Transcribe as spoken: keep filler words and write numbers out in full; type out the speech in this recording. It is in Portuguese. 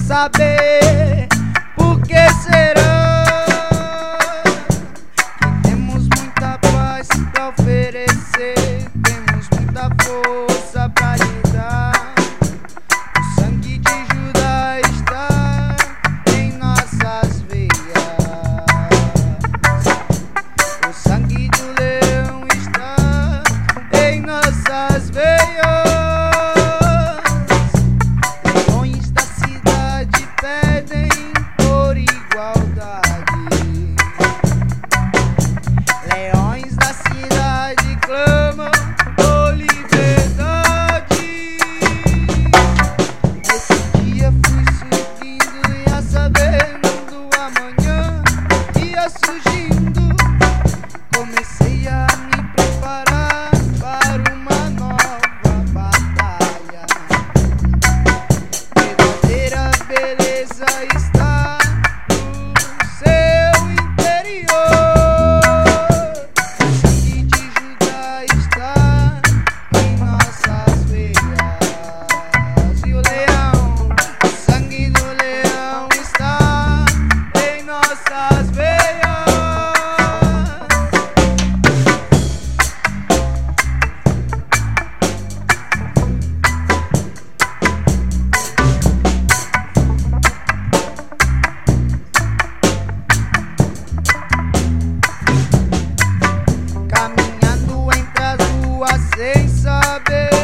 saber por que será que temos muita paz pra oferecer, temos muita força pra lhe dar. O sangue de Judá está em nossas veias, o sangue do leão está em nossas veias. Surgindo, comecei a me preparar para uma nova batalha. Verdadeira beleza está no seu interior. O sangue de Judá está em nossas veias. E o leão, o sangue do leão está em nossas veias. Caminhando entre as ruas sem saber